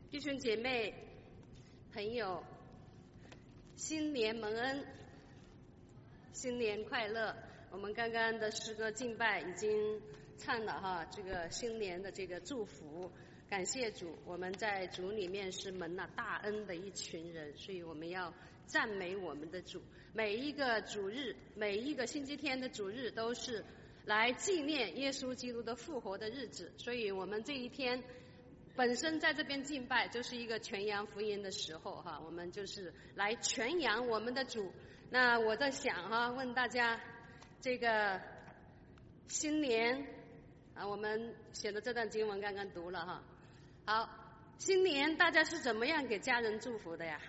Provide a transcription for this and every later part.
弟兄姐妹、朋友，新年蒙恩，新年快乐！我们刚刚的诗歌敬拜已经唱了哈，这个新年的这个祝福，感谢主，我们在主里面是蒙了大恩的一群人，所以我们要赞美我们的主。每一个主日，每一个星期天的主日都是来纪念耶稣基督的复活的日子，所以我们这一天本身在这边敬拜就是一个传扬福音的时候哈，我们就是来传扬我们的主。那我在想哈，问大家，这个新年啊，我们写的这段经文刚刚读了哈。好，新年大家是怎么样给家人祝福的呀？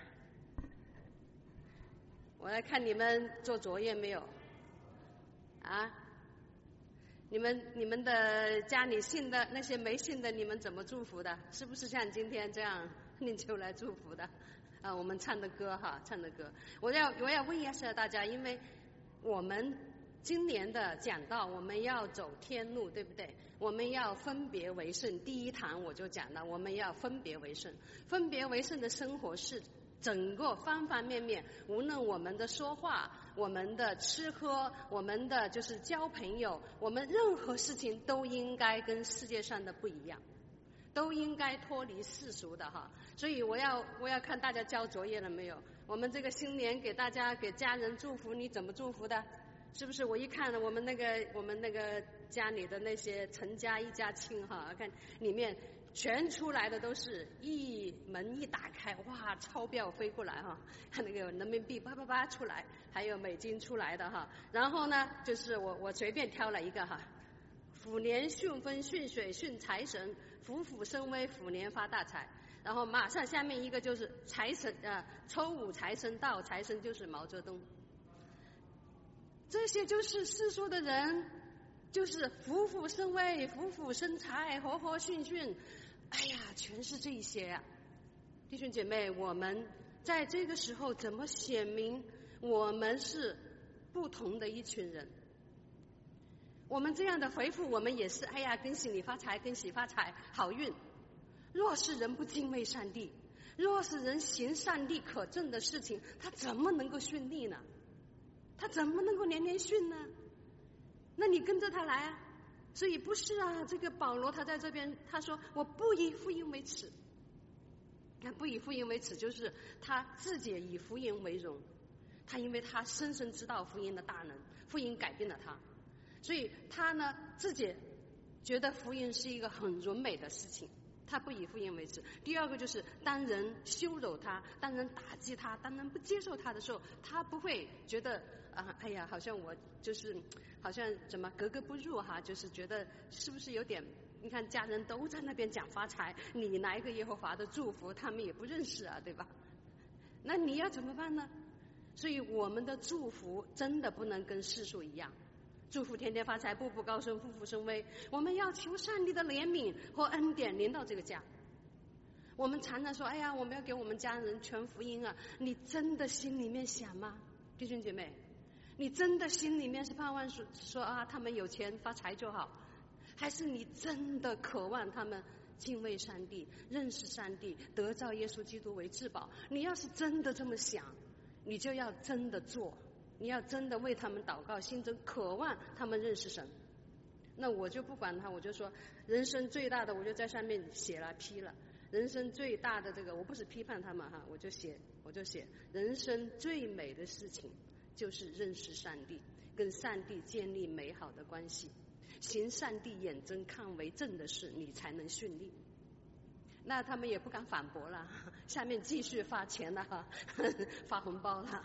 我来看你们做作业没有？啊？你们的家里信的那些没信的，你们怎么祝福的？是不是像今天这样你就来祝福的？啊，我们唱的歌哈，唱的歌。我要问一下大家，因为我们今年的讲道我们要走天路，对不对？我们要分别为圣。第一堂我就讲了，我们要分别为圣。分别为圣的生活是整个方方面面，无论我们的说话，我们的吃喝，我们的就是交朋友，我们任何事情都应该跟世界上的不一样，都应该脱离世俗的哈。所以我要看大家交作业了没有？我们这个新年给大家给家人祝福，你怎么祝福的？是不是？我一看我们那个家里的那些成家一家亲哈，看里面全出来的都是一门一打开，哇，钞票飞过来哈，看那个人民币叭叭叭出来，还有美金出来的哈。然后呢，就是我随便挑了一个哈，虎年顺风顺水顺财神，虎虎生威，虎年发大财。然后马上下面一个就是财神抽五财神到，财神就是毛泽东。这些就是世俗的人，就是虎虎生威，虎虎生财，和和顺顺，哎呀，全是这些啊！弟兄姐妹，我们在这个时候怎么显明我们是不同的一群人？我们这样的回复，我们也是，哎呀，恭喜你发财，恭喜发财，好运。若是人不敬畏上帝，若是人行上帝可憎的事情，他怎么能够顺利呢？他怎么能够年年训呢？那你跟着他来啊！所以不是啊，这个保罗他在这边他说我不以福音为耻。那不以福音为耻，就是他自己以福音为荣。他因为他深深知道福音的大能，福音改变了他，所以他呢自己觉得福音是一个很荣美的事情。他不以福音为耻。第二个就是当人羞辱他，当人打击他，当人不接受他的时候，他不会觉得哎呀，好像我就是好像怎么格格不入哈，就是觉得是不是有点，你看家人都在那边讲发财，你拿一个耶和华的祝福，他们也不认识啊，对吧？那你要怎么办呢？所以我们的祝福真的不能跟世俗一样。祝福天天发财，步步高升，虎虎生威。我们要求上帝的怜悯和恩典临到这个家。我们常常说，哎呀，我们要给我们家人传福音啊！你真的心里面想吗，弟兄姐妹？你真的心里面是盼望说啊，他们有钱发财就好，还是你真的渴望他们敬畏上帝，认识上帝，得照耶稣基督为至宝？你要是真的这么想，你就要真的做。你要真的为他们祷告，心中渴望他们认识神。那我就不管他，我就说人生最大的，我就在上面写了批了。人生最大的这个，我不是批判他们哈，我就写人生最美的事情就是认识上帝，跟上帝建立美好的关系，行上帝眼中看为正的事，你才能顺利。那他们也不敢反驳了，下面继续发钱了哈，发红包了。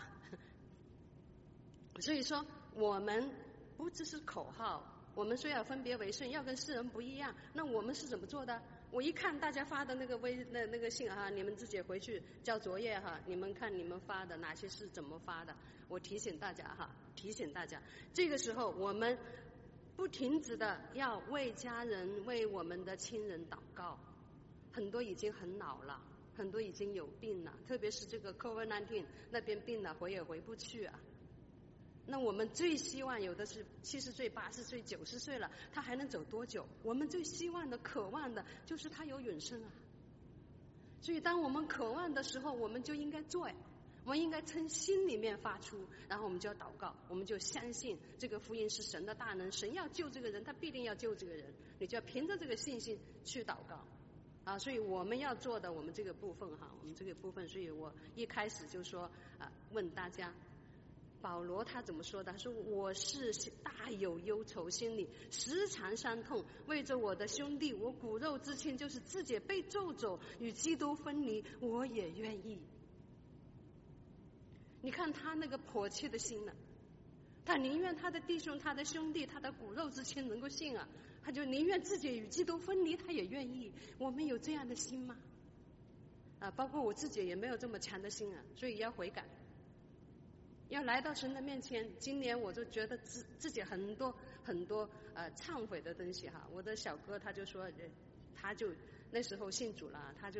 所以说我们不只是口号，我们说要分别为圣，要跟世人不一样，那我们是怎么做的？我一看大家发的那个信哈，你们自己回去交作业哈，你们看你们发的哪些是怎么发的，我提醒大家哈，提醒大家，这个时候我们不停止的要为家人为我们的亲人祷告。很多已经很老了，很多已经有病了，特别是这个 COVID-19 那边病了回也回不去啊。那我们最希望有的是70岁、80岁、90岁了，他还能走多久？我们最希望的、渴望的就是他有永生啊！ 所以当我们渴望的时候，我们就应该做呀，我们应该从心里面发出，然后我们就要祷告，我们就相信这个福音是神的大能，神要救这个人，他必定要救这个人，你就要凭着这个信心去祷告啊。所以我们要做的，我们这个部分哈，我们这个部分，所以我一开始就说问大家，保罗他怎么说的？他说我是大有忧愁心里，时常伤痛，为着我的兄弟，我骨肉之亲，就是自己被咒诅与基督分离，我也愿意。你看他那个迫切的心呢，他宁愿他的弟兄、他的兄弟、他的骨肉之亲能够信啊，他就宁愿自己与基督分离，他也愿意。我们有这样的心吗？包括我自己也没有这么强的心啊，所以要悔改，要来到神的面前。今年我就觉得自己很多忏悔的东西哈。我的小哥他就说，他就那时候信主了，他就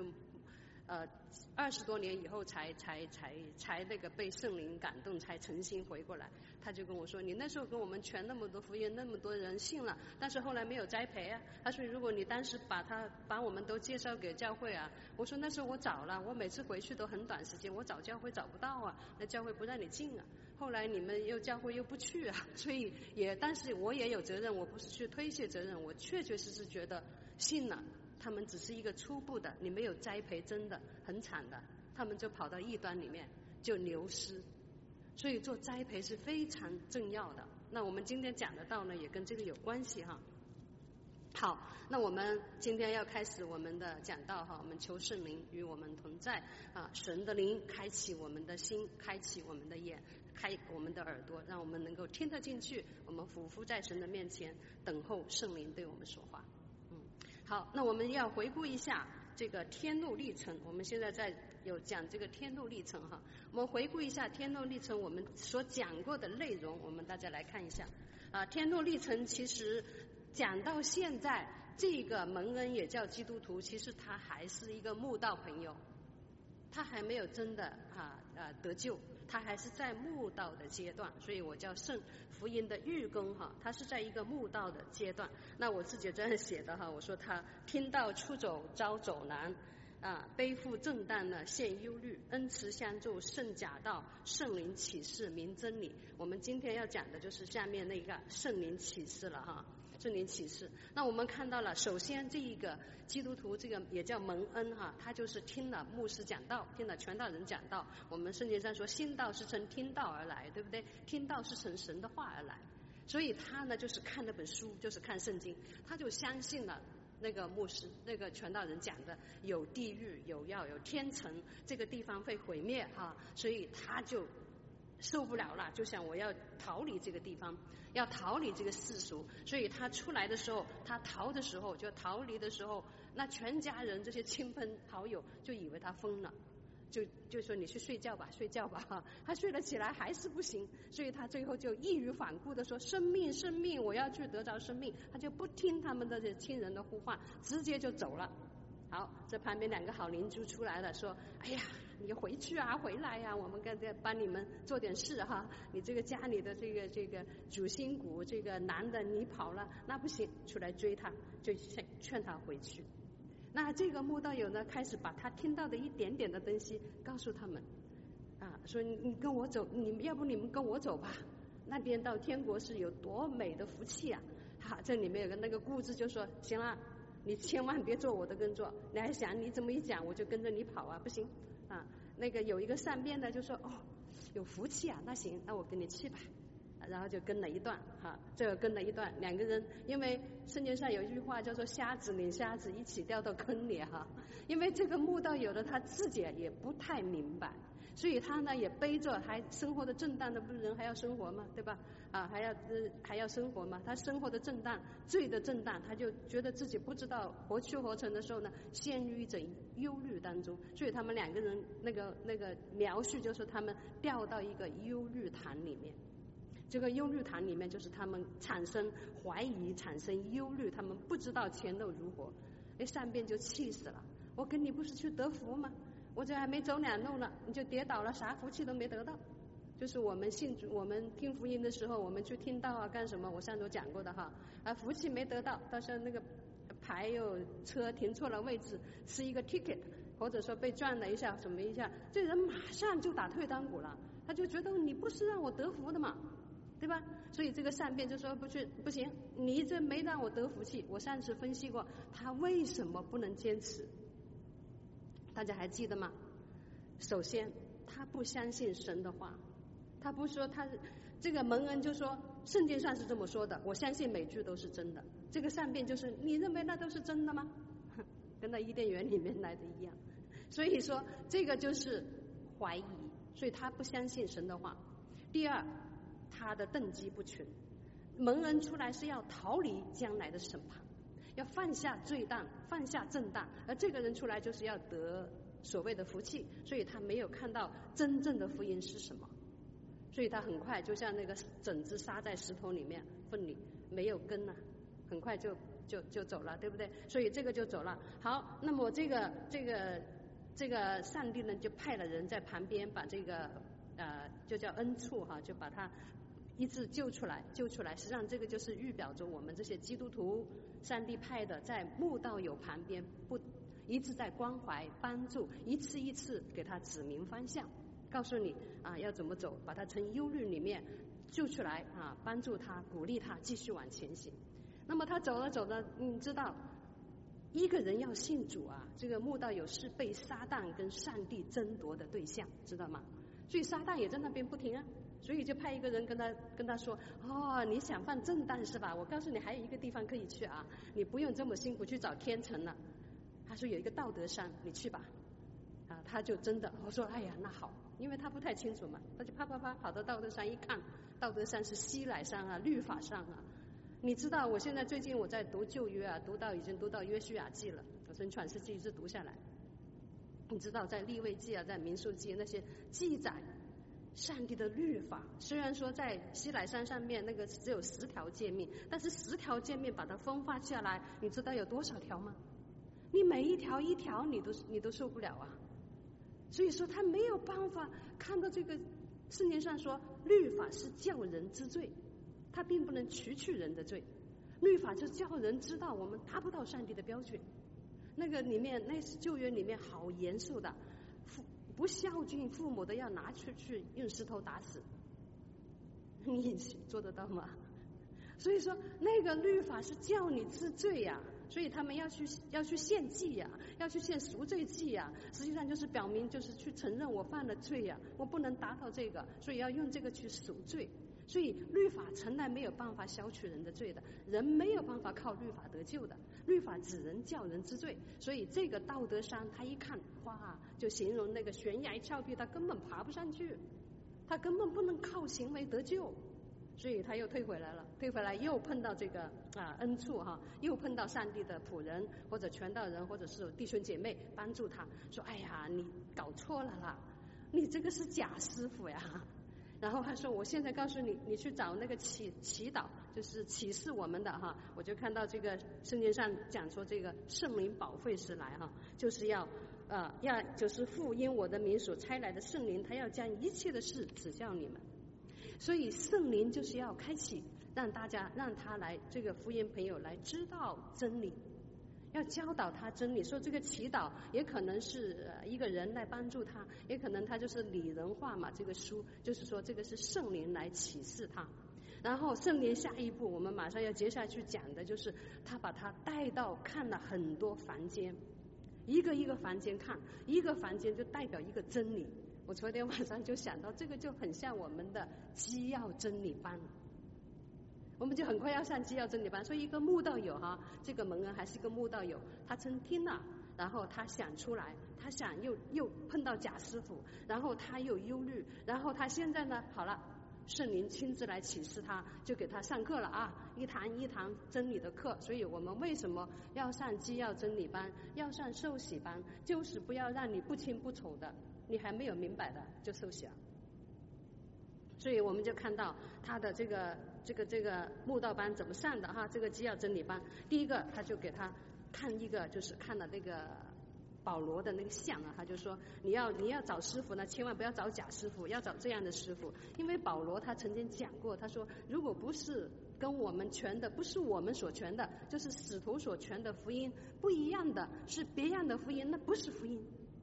20多年以后才那个被圣灵感动，才诚心回过来。他就跟我说，你那时候跟我们传那么多福音，那么多人信了，但是后来没有栽培啊。他说如果你当时把我们都介绍给教会啊，我说那时候我找了，我每次回去都很短时间，我找教会找不到啊，那教会不让你进啊。后来你们教会又不去啊，所以但是我也有责任，我不是去推卸责任，我确确实实觉得信了，他们只是一个初步的，你没有栽培，真的很惨的，他们就跑到异端里面就流失。所以做栽培是非常重要的。那我们今天讲的道呢，也跟这个有关系哈。好，那我们今天要开始我们的讲道哈，我们求圣灵与我们同在啊，神的灵开启我们的心，开启我们的眼，开我们的耳朵，让我们能够听得进去。我们俯伏在神的面前，等候圣灵对我们说话。好，那我们要回顾一下这个天路历程。我们现在有讲这个天路历程哈，我们回顾一下天路历程我们所讲过的内容，我们大家来看一下天路历程其实讲到现在，这个蒙恩也叫基督徒，其实他还是一个慕道朋友，他还没有真的得救，他还是在慕道的阶段，所以我叫圣福音的日更哈，他是在一个慕道的阶段。那我自己这样写的哈，我说他听到出走遭走难背负重担呢现忧虑，恩慈相助圣假道，圣灵启示明真理。我们今天要讲的就是下面那个圣灵启示了哈，圣灵启示。那我们看到了，首先这一个基督徒，这个也叫蒙恩哈，他就是听了牧师讲道，听了传道人讲道。我们圣经上说，信道是从听道而来，对不对？听道是从神的话而来，所以他呢就是看那本书，就是看圣经，他就相信了那个牧师、那个传道人讲的有地狱、有天城，这个地方会毁灭哈，所以他就受不了了，就想我要逃离这个地方，要逃离这个世俗。所以他出来的时候，他逃的时候，就逃离的时候，那全家人这些亲朋好友就以为他疯了，就说你去睡觉吧，睡觉吧哈。他睡了起来还是不行，所以他最后就义无反顾的说生命生命，我要去得着生命。他就不听他们的亲人的呼唤，直接就走了。好，这旁边两个好邻居出来了，说哎呀你回去啊，回来呀，我们刚才帮你们做点事哈，你这个家里的这个主心骨这个男的你跑了那不行，出来追他，就劝他回去。那这个慕道友呢，开始把他听到的一点点的东西告诉他们说你跟我走，要不你们跟我走吧，那边到天国是有多美的福气啊。好，这里面有个那个故事就说行了，你千万别做我的工作，你还想你这么一讲我就跟着你跑啊，不行那个有一个善变的就说有福气啊，那行，那我跟你去吧，然后就跟了一段这个跟了一段，两个人因为圣经上有一句话叫做瞎子领瞎子一起掉到坑里因为这个慕道友的他自己也不太明白，所以他呢也背着还生活的重担的，不是人还要生活吗？对吧？还要生活吗？他生活的重担，罪的重担，他就觉得自己不知道何去何从的时候呢，陷入一种忧虑当中。所以他们两个人那个描述就是他们掉到一个忧虑潭里面。这个忧虑潭里面就是他们产生怀疑，产生忧虑，他们不知道前路如何。善变就气死了，我跟你不是去得福吗？我这还没走两路呢，你就跌倒了，啥福气都没得到。就是我们信主，我们听福音的时候，我们去听道干什么？我上周讲过的福气没得到，到时候那个牌有车停错了位置，是一个 ticket， 或者说被撞了一下什么一下，这人马上就打退堂鼓了，他就觉得你不是让我得福的嘛，对吧？所以这个善变就说不行，你这没让我得福气。我上次分析过他为什么不能坚持，大家还记得吗？首先他不相信神的话，他不说，他这个蒙恩就说圣经上是这么说的，我相信每句都是真的。这个善变就是你认为那都是真的吗？跟那伊甸园里面来的一样。所以说这个就是怀疑，所以他不相信神的话。第二，他的动机不纯，蒙恩出来是要逃离将来的审判，要放下罪担，放下重担，而这个人出来就是要得所谓的福气，所以他没有看到真正的福音是什么，所以他很快就像那个种子撒在石头里面粪里，没有根啊，很快就走了，对不对？所以这个就走了。好，那么这个上帝呢就派了人在旁边把这个就叫恩处哈，就把他一直救出来。实际上这个就是预表着我们这些基督徒，上帝派的在慕道友旁边一直在关怀帮助，一次一次给他指明方向，告诉你要怎么走，把他从忧虑里面救出来帮助他，鼓励他继续往前行。那么他走了，你知道一个人要信主这个慕道友是被撒旦跟上帝争夺的对象，知道吗？所以撒旦也在那边不停所以就派一个人跟他说，你想放重担是吧？我告诉你还有一个地方可以去你不用这么辛苦去找天城了。他说有一个道德山，你去吧。他就真的，我说哎呀那好，因为他不太清楚嘛，他就啪跑到道德山一看，道德山是西乃山律法上你知道我现在最近我在读旧约已经读到约书亚记了，我从创世记一直读下来。你知道在利未记在民数记那些记载上帝的律法，虽然说在西乃山上面那个只有10条诫命，但是10条诫命把它分发下来，你知道有多少条吗？你每一条一条你都受不了所以说他没有办法看到这个圣经上说律法是叫人之罪，他并不能除去人的罪，律法就叫人知道我们达不到上帝的标准。那个里面那是旧约里面好严肃的，不孝敬父母的要拿出去用石头打死，你做得到吗？所以说那个律法是叫你治罪所以他们要去献祭要去献赎罪祭实际上就是表明就是去承认我犯了罪我不能达到这个，所以要用这个去赎罪。所以律法从来没有办法消除人的罪的，人没有办法靠律法得救的，律法只能叫人知罪。所以这个道德山他一看就形容那个悬崖峭壁，他根本爬不上去，他根本不能靠行为得救，所以他又退回来了，又碰到这个恩处又碰到上帝的仆人或者传道人或者是弟兄姐妹帮助他，说哎呀你搞错了啦，你这个是假师傅然后他说我现在告诉你，你去找那个祈祷，就是启示我们的我就看到这个圣经上讲说这个圣灵保惠师来就是要就是父因我的名所差来的圣灵，他要将一切的事指教你们。所以圣灵就是要开启，让他来这个福音朋友来知道真理，要教导他真理。说这个祈祷也可能是一个人来帮助他，也可能他就是拟人化嘛，这个书就是说这个是圣灵来启示他。然后圣灵下一步我们马上要接下去讲的就是他把他带到看了很多房间，一个一个房间看，一个房间就代表一个真理。我昨天晚上就想到这个就很像我们的基要真理班，我们就很快要上基要真理班。所以一个慕道友这个蒙恩还是一个慕道友，他曾听了，然后他想出来，他想又碰到假师傅，然后他又忧虑，然后他现在呢好了，圣灵亲自来启示他，就给他上课了一堂一堂真理的课。所以我们为什么要上基要真理班，要上受洗班，就是不要让你不清不楚的，你还没有明白的就受洗了。所以我们就看到他的这个慕道班怎么上的这个基要真理班。第一个他就给他看一个，就是看了那个保罗的那个像他就说你要找师傅呢，千万不要找假师傅，要找这样的师傅。因为保罗他曾经讲过，他说如果不是跟我们传的，不是我们所传的，就是使徒所传的福音不一样的，是别样的福音，那不是福音。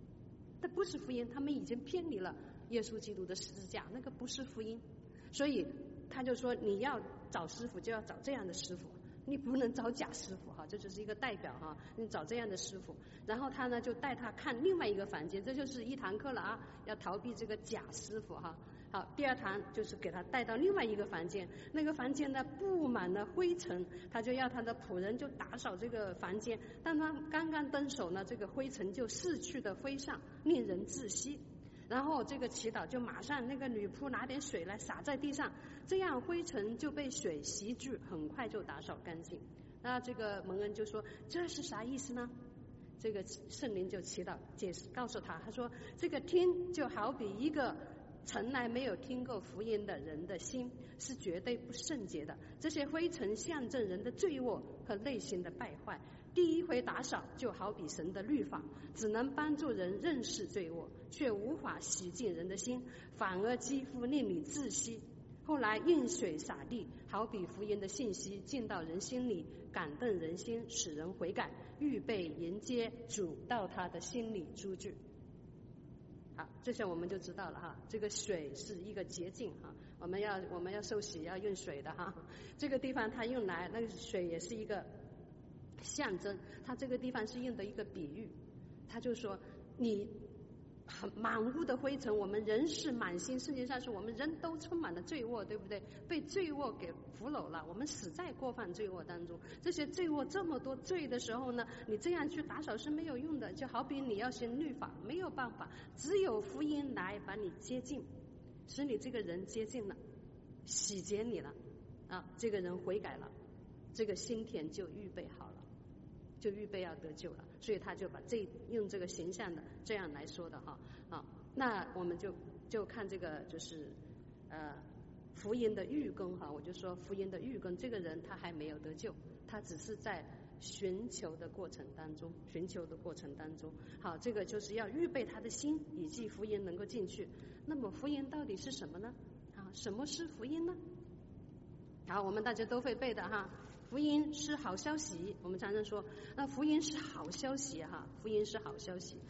这不是福音，他们已经偏离了耶稣基督的十字架，那个不是福音。所以他就说，你要找师傅就要找这样的师傅，你不能找假师傅哈，这只是一个代表哈，你找这样的师傅。然后他呢就带他看另外一个房间，这就是一堂课了啊，要逃避这个假师傅哈。好，第二堂就是给他带到另外一个房间，那个房间呢布满了灰尘，他就要他的仆人就打扫这个房间，但他刚刚登手呢，这个灰尘就逝去的飞上，令人窒息。然后这个祈祷就马上那个女仆拿点水来洒在地上，这样灰尘就被水洗去，很快就打扫干净。那这个蒙恩就说这是啥意思呢？这个圣灵就祈祷解释告诉他，他说这个听就好比一个从来没有听过福音的人的心是绝对不圣洁的，这些灰尘象征人的罪恶和内心的败坏。第一回打扫就好比神的律法，只能帮助人认识罪恶，却无法洗净人的心，反而几乎令你窒息。后来用水洒地，好比福音的信息进到人心里，感动人心，使人悔改，预备迎接主到他的心里住居。好，这些我们就知道了哈。这个水是一个洁净哈，我们要受洗要用水的哈。这个地方它用来那个水也是一个象征，它这个地方是用的一个比喻，他就说你很满屋的灰尘，我们人是满心，圣经上说我们人都充满了罪恶，对不对？被罪恶给俘虏了，我们死在过犯罪恶当中。这些罪恶这么多罪的时候呢，你这样去打扫是没有用的，就好比你要行律法，没有办法，只有福音来把你接近，使你这个人接近了，洗劫你了啊，这个人悔改了，这个心田就预备好了，就预备要得救了。所以他就把用这个形象的这样来说的哈。好，那我们就看这个就是福音的预工哈。我就说福音的预工，这个人他还没有得救，他只是在寻求的过程当中。好，这个就是要预备他的心，以及福音能够进去。那么福音到底是什么呢？啊，什么是福音呢？好，我们大家都会背的哈。福音是好消息，我们常常说，那福音是好消息哈，福音是好消息。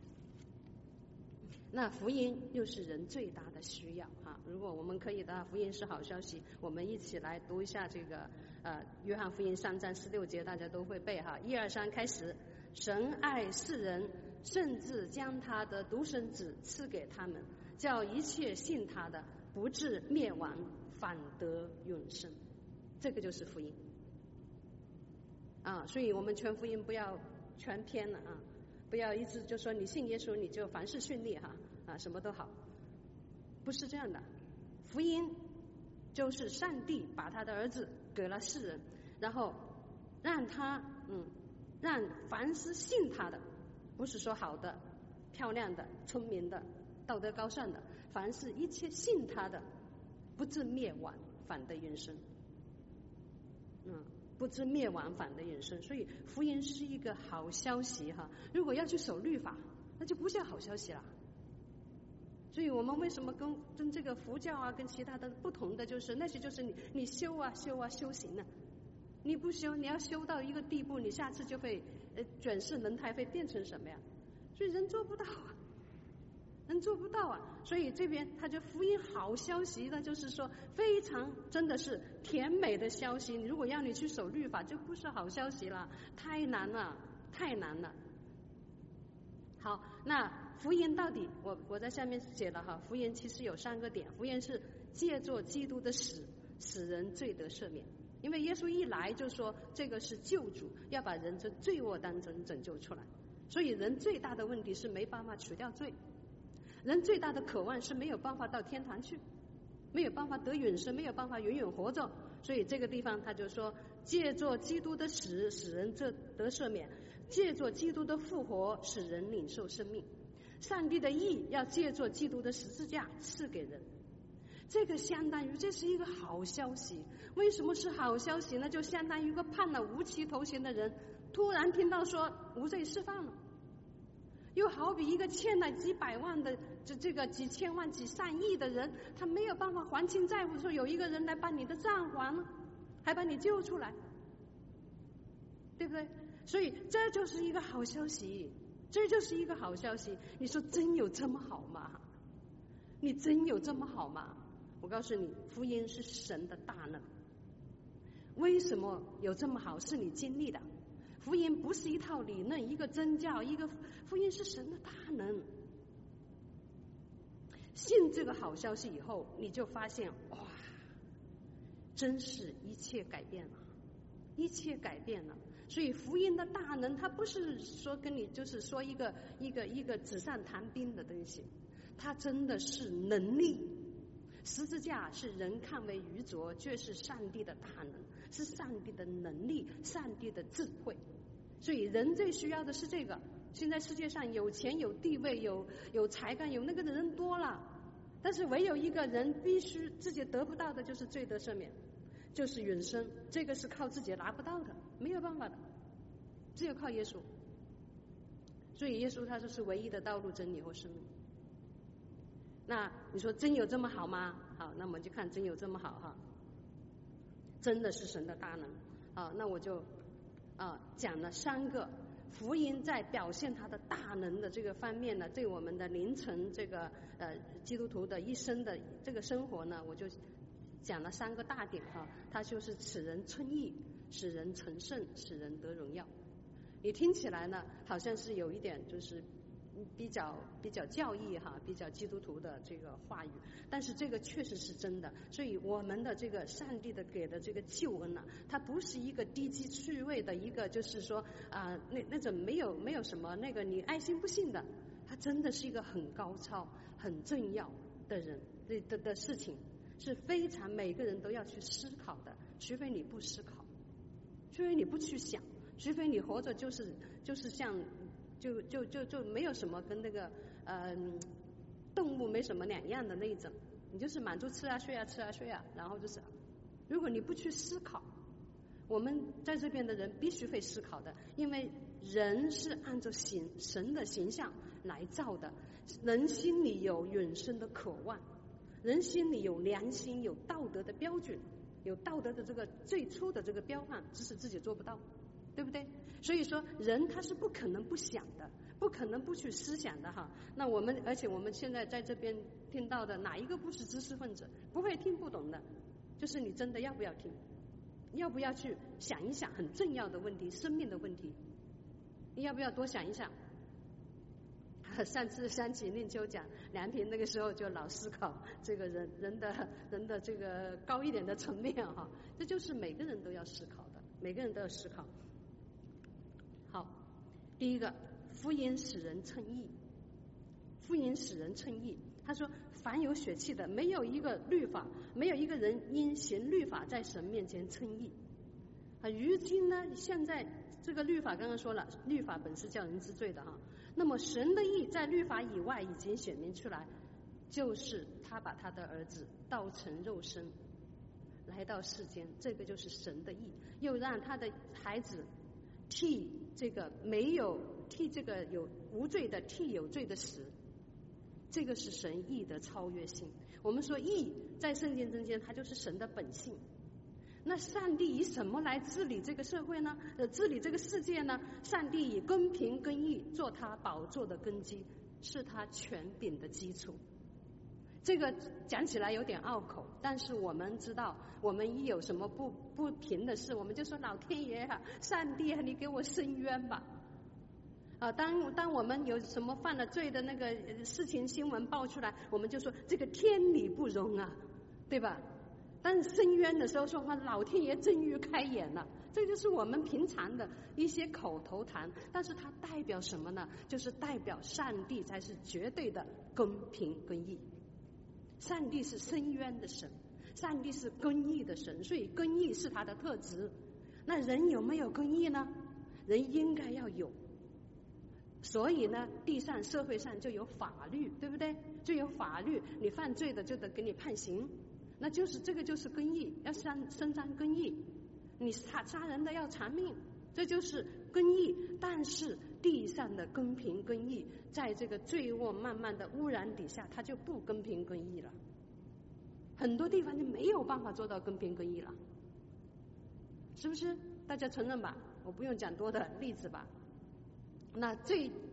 那福音又是人最大的需要哈。如果我们可以的，福音是好消息，我们一起来读一下这个约翰福音3章16节，大家都会背哈。1、2、3开始。神爱世人，甚至将他的独生子赐给他们，叫一切信他的不至灭亡，反得永生。这个就是福音啊，所以我们传福音不要全偏了啊，不要一直就说你信耶稣你就凡事顺利哈啊，什么都好，不是这样的。福音就是上帝把他的儿子给了世人，然后让凡是信他的，不是说好的、漂亮的、聪明的、道德高尚的，凡是一切信他的，不至灭亡，反得永生。不知灭亡，反得永生。所以福音是一个好消息哈。如果要去守律法，那就不叫好消息了。所以我们为什么跟这个佛教啊，跟其他的不同的，就是那些就是你修行啊，你不修，你要修到一个地步，你下次就会转世轮胎会变成什么呀？所以人做不到啊。所以这边他就福音好消息呢，就是说非常真的是甜美的消息。如果要你去守律法，就不是好消息了，太难了。好，那福音到底我在下面写了哈，福音其实有3个点。福音是借作基督的死，使人罪得赦免。因为耶稣一来就说这个是救主，要把人从罪恶当中拯救出来。所以人最大的问题是没办法除掉罪，人最大的渴望是没有办法到天堂去，没有办法得永生，没有办法永远活着。所以这个地方他就说，借作基督的死，使人得赦免；借作基督的复活，使人领受生命。上帝的义要借作基督的十字架赐给人。这个相当于这是一个好消息。为什么是好消息呢？就相当于一个判了无期徒刑的人突然听到说无罪释放了，又好比一个欠了几百万的这个几千万几上亿的人，他没有办法还清债务，说有一个人来把你的账还了，还把你救出来，对不对？所以这就是一个好消息， 这就是一个好消息。你说真有这么好吗？你真有这么好吗？我告诉你，福音是神的大能。为什么有这么好？是你经历的。福音不是一套理论，一个真教，福音是神的大能。信这个好消息以后，你就发现哇，真是一切改变了，一切改变了。所以福音的大能，它不是说跟你就是说一个纸上谈兵的东西，它真的是能力。十字架是人看为愚拙，却是上帝的大能，是上帝的能力，上帝的智慧。所以人最需要的是这个。现在世界上有钱有地位有才干有那个的人多了，但是唯有一个人必须自己得不到的，就是罪得赦免，就是永生。这个是靠自己拿不到的，没有办法的，只有靠耶稣。所以耶稣他就是唯一的道路真理和生命。那你说真有这么好吗？好，那我们就看真有这么好哈，真的是神的大能。好，那我就讲了3个福音在表现它的大能的这个方面呢，对我们的凌晨这个基督徒的一生的这个生活呢，我就讲了3个大点哈。它就是使人称义，使人成圣，使人得荣耀。你听起来呢，好像是有一点就是比较教义哈，比较基督徒的这个话语，但是这个确实是真的。所以我们的这个上帝的给的这个救恩呢，它不是一个低级趣味的一个，就是说那种没有什么那个你爱信不信的，它真的是一个很高超、很重要的人的事情，是非常每个人都要去思考的。除非你不思考，除非你不去想，除非你活着就是像。就没有什么跟那个动物没什么两样的那一种，你就是满足吃啊睡啊吃啊睡啊，然后就是，如果你不去思考，我们在这边的人必须会思考的，因为人是按照神的形象来造的，人心里有永生的渴望，人心里有良心，有道德的标准，有道德的这个最初的这个标范，只是自己做不到，对不对？所以说人他是不可能不想的，不可能不去思想的哈。那而且我们现在在这边听到的哪一个不是知识分子？不会听不懂的，就是你真的要不要听，要不要去想一想很重要的问题，生命的问题，你要不要多想一想？上次想起令秋讲梁平那个时候就老思考这个人的这个高一点的层面哈，这就是每个人都要思考的，每个人都要思考。好，第一个，福音使人称义。福音使人称义，他说凡有血气的，没有一个律法，没有一个人因行律法在神面前称义。如今呢，现在这个律法刚刚说了，律法本是叫人知罪的哈。那么神的义在律法以外已经显明出来，就是他把他的儿子道成肉身来到世间，这个就是神的义，又让他的孩子替这个有无罪的替有罪的死，这个是神义的超越性。我们说义在圣经中间，它就是神的本性。那上帝以什么来治理这个社会呢？治理这个世界呢？上帝以公平公义做他宝座的根基，是他权柄的基础。这个讲起来有点拗口，但是我们知道，我们一有什么不平的事，我们就说老天爷啊，上帝啊，你给我伸冤吧。当我们有什么犯了罪的那个事情新闻爆出来，我们就说这个天理不容啊，对吧？但是伸冤的时候说老天爷终于开眼了，这就是我们平常的一些口头禅，但是它代表什么呢？就是代表上帝才是绝对的公平公义，上帝是伸冤的神，上帝是公义的神，所以公义是他的特质。那人有没有公义呢？人应该要有，所以呢，地上社会上就有法律，对不对？就有法律，你犯罪的就得给你判刑，那就是这个就是公义，要伸张公义。你杀人的要偿命，这就是公义。但是地上的公平公义，在这个罪恶慢慢的污染底下，它就不公平公义了。很多地方就没有办法做到公平公义了，是不是？大家承认吧？我不用讲多的例子吧。那最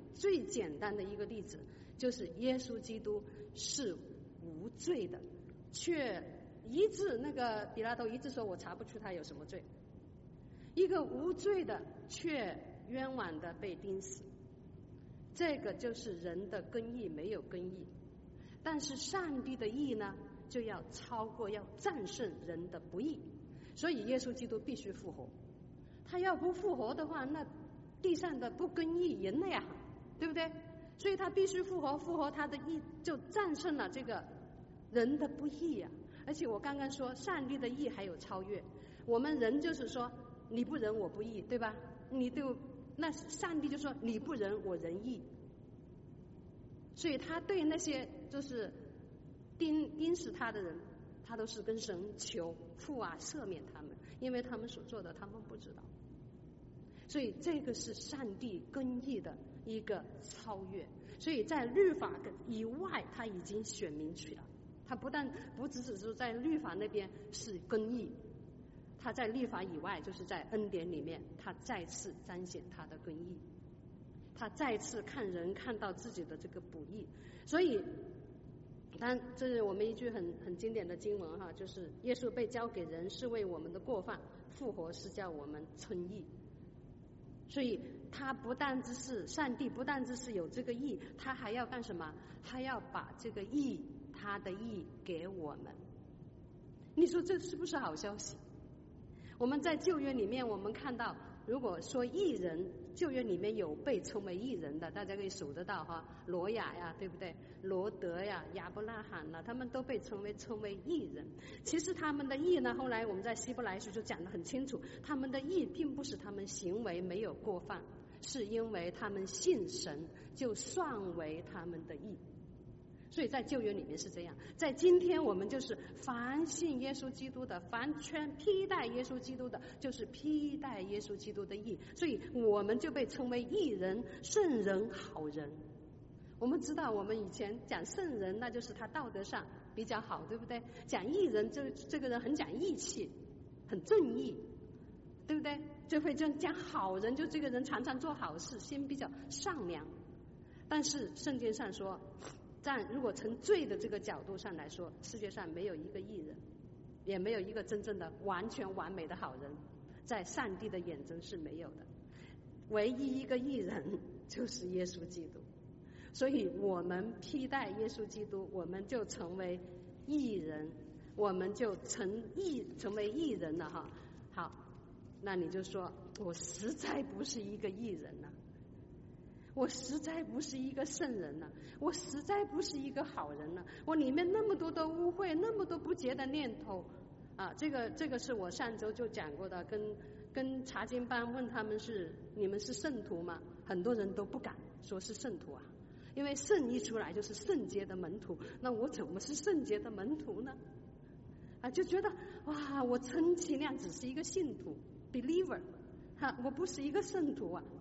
最简单的一个例子，就是耶稣基督是无罪的，却一致那个比拉多一致说我查不出他有什么罪，一个无罪的却冤枉的被钉死，这个就是人的公义没有公义。但是上帝的义呢，就要超过要战胜人的不义，所以耶稣基督必须复活。他要不复活的话，那地上的不公义赢了呀，对不对？所以他必须复活，复活他的义就战胜了这个人的不义呀。而且我刚刚说上帝的义还有超越，我们人就是说你不仁我不义，对吧？那上帝就说你不仁我仁义，所以他对那些就是钉死他的人，他都是跟神求父啊赦免他们，因为他们所做的他们不知道。所以这个是上帝公义的一个超越，所以在律法以外他已经选民去了，他不只是在律法那边是公义，他在律法以外就是在恩典里面，他再次彰显他的公义，他再次看人看到自己的这个不义。所以这是我们一句很经典的经文哈，就是耶稣被交给人是为我们的过犯，复活是叫我们称义。所以他不但只是上帝，不但只是有这个义，他还要干什么？他要把这个义，他的义给我们。你说这是不是好消息？我们在旧约里面我们看到，如果说义人，旧约里面有被称为义人的，大家可以数得到哈，罗亚呀，对不对？罗德呀，亚伯拉罕呐，他们都被称为义人。其实他们的义呢，后来我们在希伯来书就讲得很清楚，他们的义并不是他们行为没有过犯，是因为他们信神，就算为他们的义。所以在旧约里面是这样，在今天我们就是凡信耶稣基督的，凡全披戴耶稣基督的，就是披戴耶稣基督的义，所以我们就被称为义人、圣人、好人。我们知道我们以前讲圣人，那就是他道德上比较好，对不对？讲义人，这个人很讲义气，很正义，对不对？就会讲好人，就这个人常常做好事，心比较善良。但是圣经上说，如果从罪的这个角度上来说，世界上没有一个义人，也没有一个真正的完全完美的好人，在上帝的眼中是没有的。唯一一个义人就是耶稣基督，所以我们披戴耶稣基督，我们就成为义人，我们就成为义人了哈。好，那你就说我实在不是一个义人啊，我实在不是一个圣人呢，我实在不是一个好人呢，我里面那么多的污秽，那么多不洁的念头啊！这个是我上周就讲过的，跟查经班问他们你们是圣徒吗？很多人都不敢说是圣徒啊，因为圣一出来就是圣洁的门徒，那我怎么是圣洁的门徒呢？啊，就觉得哇，我充其量只是一个信徒 believer， 我不是一个圣徒啊。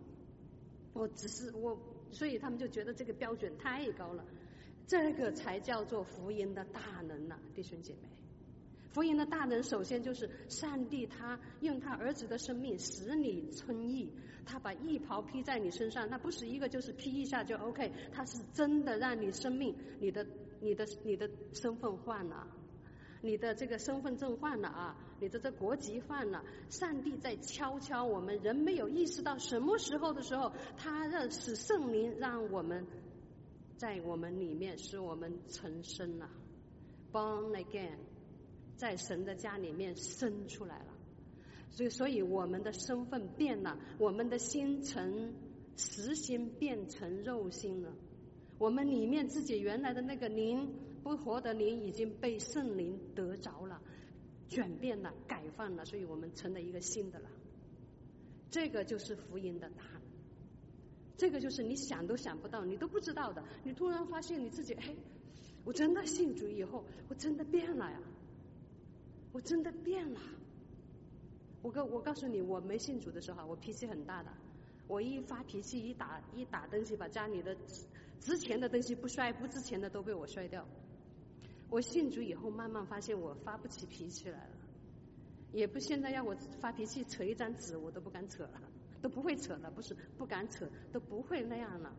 所以他们就觉得这个标准太高了，这个才叫做福音的大能啊，弟兄姐妹。福音的大能首先就是上帝他用他儿子的生命使你称义，他把义袍披在你身上，那不是一个就是披一下就 OK， 他是真的让你生命，你的身份换了，你的这个身份证换了啊，你的这国籍换了。上帝在敲我们，人没有意识到什么时候的时候，他使圣灵让我们在我们里面使我们重生了 ，born again， 在神的家里面生出来了。所以我们的身份变了，我们的心从实心变成肉心了。我们里面自己原来的那个灵，不活的灵已经被圣灵得着了，转变了，改换了，所以我们成了一个新的了。这个就是福音的大能，这个就是你想都想不到，你都不知道的。你突然发现你自己，我真的信主以后，我真的变了呀，我真的变了。我告诉你，我没信主的时候，我脾气很大的，我一发脾气，一打东西，把家里的值钱的东西不值钱的都被我摔掉。我信主以后，慢慢发现我发不起脾气来了，也不现在要我发脾气扯一张纸，我都不敢扯了，都不会扯了，不是不敢扯，都不会那样了。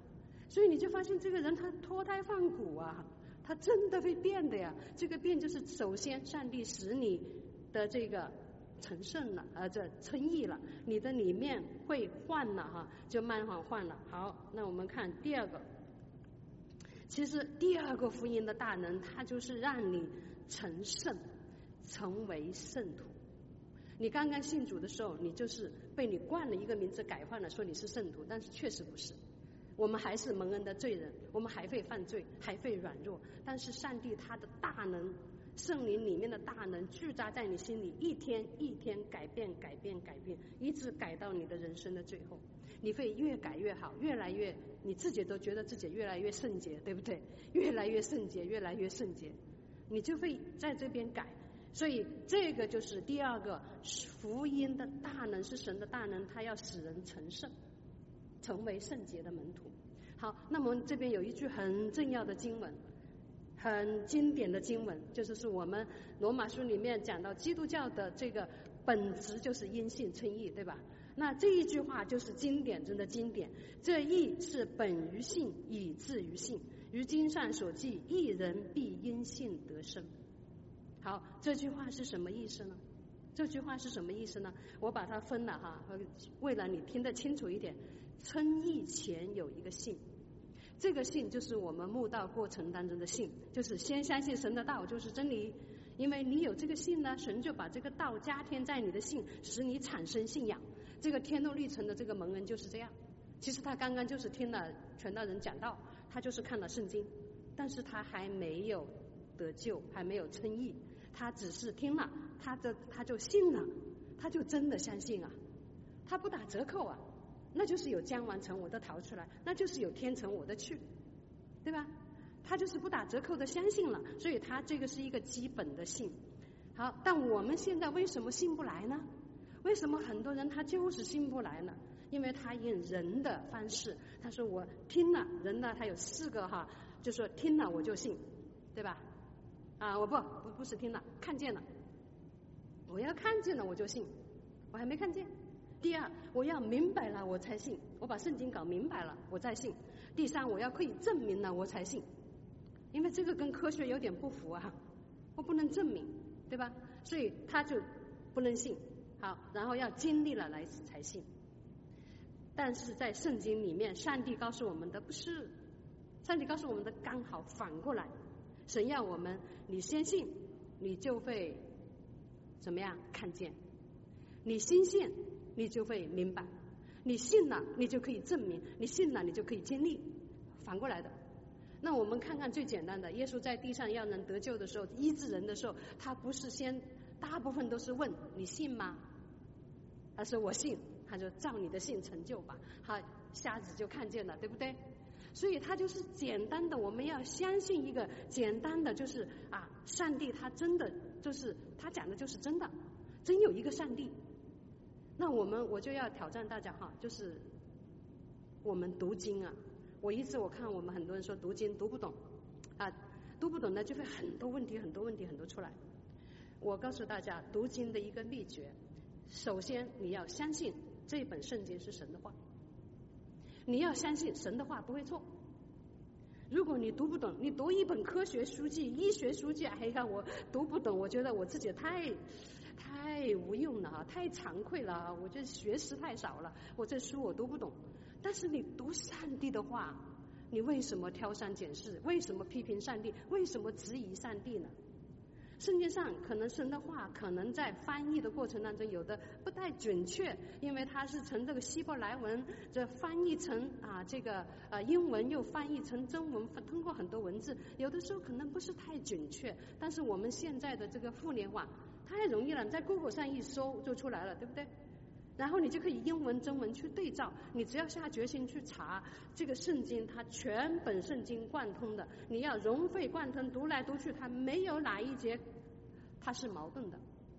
所以你就发现这个人他脱胎换骨啊，他真的会变的呀。这个变就是首先上帝使你的这个成圣了，这称义了，你的里面会换了哈，就慢慢换了。好，那我们看第二个，其实第二个福音的大能，它就是让你成圣，成为圣徒。你刚刚信主的时候，你就是被你冠了一个名字改换了，说你是圣徒，但是确实不是。我们还是蒙恩的罪人，我们还会犯罪，还会软弱，但是上帝他的大能，圣灵里面的大能驻扎在你心里，一天一天改变，一直改到你的人生的最后，你会越改越好，越来越你自己都觉得自己越来越圣洁，对不对？越来越圣洁，越来越圣洁，你就会在这边改。所以这个就是第二个福音的大能，是神的大能，他要使人成圣，成为圣洁的门徒。好，那么这边有一句很重要的经文，很经典的经文，就是我们罗马书里面讲到基督教的这个本质就是因信称义，对吧？那这一句话就是经典中的经典，这义是本于信，以至于信，如经上所记，义人必因信得生。好，这句话是什么意思呢？这句话是什么意思呢？我把它分了哈，为了你听得清楚一点。称义前有一个信，这个信就是我们慕道过程当中的信，就是先相信神的道就是真理，因为你有这个信呢，神就把这个道加添在你的信，使你产生信仰。这个天路历程的这个蒙恩就是这样。其实他刚刚就是听了传道人讲道，他就是看了圣经，但是他还没有得救，还没有称义，他只是听了，他就信了，他就真的相信啊，他不打折扣啊，那就是有将完成我的逃出来，那就是有天成我的去，对吧？他就是不打折扣的相信了，所以他这个是一个基本的信。好，但我们现在为什么信不来呢？为什么很多人他就是信不来呢？因为他用人的方式，他说我听了，人呢他有4个哈，就说听了我就信，对吧？啊，我不是听了，看见了，我要看见了我就信，我还没看见。第二，我要明白了我才信，我把圣经搞明白了我再信。第三，我要可以证明了我才信，因为这个跟科学有点不符啊，我不能证明，对吧？所以他就不能信。好，然后要经历了来才信。但是在圣经里面，上帝告诉我们的不是，上帝告诉我们的刚好反过来，神要我们你先信，你就会怎么样看见，你心信你就会明白，你信了你就可以证明，你信了你就可以经历，反过来的。那我们看看最简单的，耶稣在地上要人得救的时候，医治人的时候，他不是先大部分都是问你信吗？他说我信，他就照你的信成就吧，他瞎子就看见了，对不对？所以他就是简单的，我们要相信一个简单的，就是上帝他真的就是他讲的就是真的，真有一个上帝。那我就要挑战大家哈，就是我们读经啊，我看我们很多人说读经读不懂啊，读不懂呢就会很多问题出来。我告诉大家读经的一个秘诀，首先你要相信这本圣经是神的话，你要相信神的话不会错。如果你读不懂，你读一本科学书籍、医学书籍，哎呀，我读不懂，我觉得我自己太无用了，太惭愧了，我觉得学识太少了，我这书我读不懂。但是你读上帝的话，你为什么挑三拣四？为什么批评上帝？为什么质疑上帝呢？圣经上可能神的话可能在翻译的过程当中有的不太准确，因为它是从这个希伯来文这翻译成这个英文又翻译成中文，通过很多文字，有的时候可能不是太准确。但是我们现在的这个互联网太容易了，你在 Google 上一搜就出来了，对不对？然后你就可以英文中文去对照，你只要下决心去查这个圣经，它全本圣经贯通的，你要融会贯通，读来读去它没有哪一节它是矛盾的。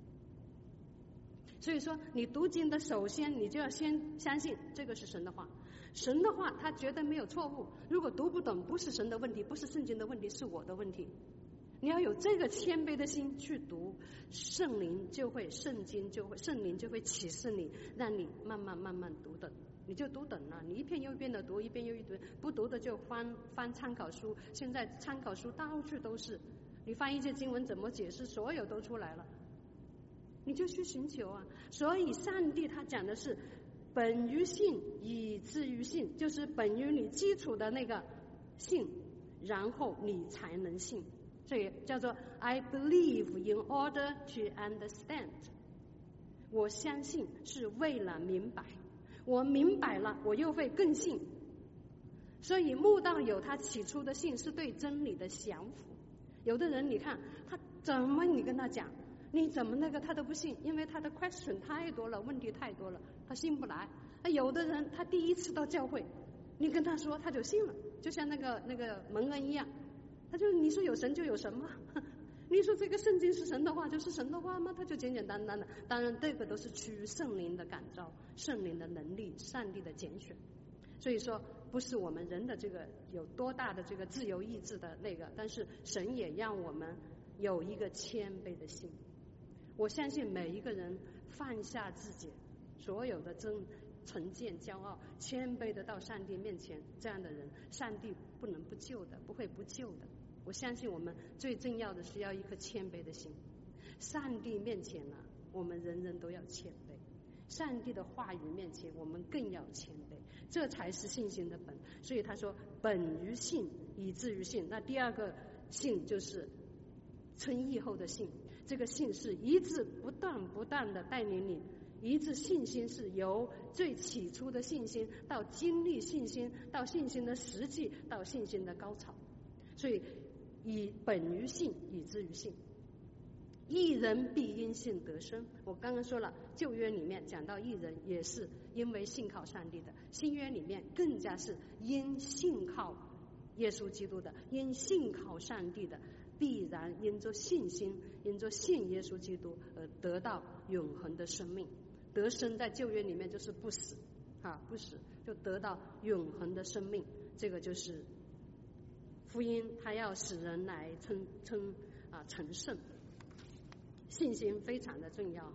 所以说你读经的首先你就要先相信这个是神的话，神的话它绝对没有错误，如果读不懂不是神的问题，不是圣经的问题，是我的问题。你要有这个谦卑的心去读，圣灵就会启示你，让你慢慢读的， 你就读懂了，你一遍又一遍的读，一遍又一遍，不读的就翻参考书。现在参考书到处都是，你翻一些经文怎么解释，所有都出来了，你就去寻求啊。所以上帝他讲的是本于信，以至于信，就是本于你基础的那个信，然后你才能信。所以叫做 I believe in order to understand。 我相信是为了明白，我明白了我又会更信。所以慕道友他起初的信是对真理的降服。有的人你看他怎么你跟他讲，你怎么那个他都不信，因为他的 question 太多了，问题太多了，他信不来。有的人他第一次到教会，你跟他说他就信了，就像那个蒙恩一样，他就你说有神就有神吗？你说这个圣经是神的话就是神的话吗？他就简简单单的。当然这个都是趋于圣灵的感召，圣灵的能力，上帝的拣选。所以说不是我们人的这个有多大的这个自由意志的那个，但是神也让我们有一个谦卑的心。我相信每一个人放下自己所有的成见骄傲，谦卑的到上帝面前，这样的人上帝不能不救的，不会不救的。我相信我们最重要的是要一颗谦卑的心。上帝面前呢，我们人人都要谦卑，上帝的话语面前我们更要谦卑，这才是信心的本。所以他说本于信，以至于信。那第二个信就是称义后的信，这个信是一直不断的带领你，一致信心是由最起初的信心到经历信心，到信心的实际，到信心的高潮。所以以本于信，以至于信。义人必因信得生。我刚刚说了，旧约里面讲到义人也是因为信靠上帝的，新约里面更加是因信靠耶稣基督的，因信靠上帝的，必然因着信心，因着信耶稣基督而得到永恒的生命。得生在旧约里面就是不死不死，就得到永恒的生命。这个就是福音，它要使人来成圣。信心非常的重要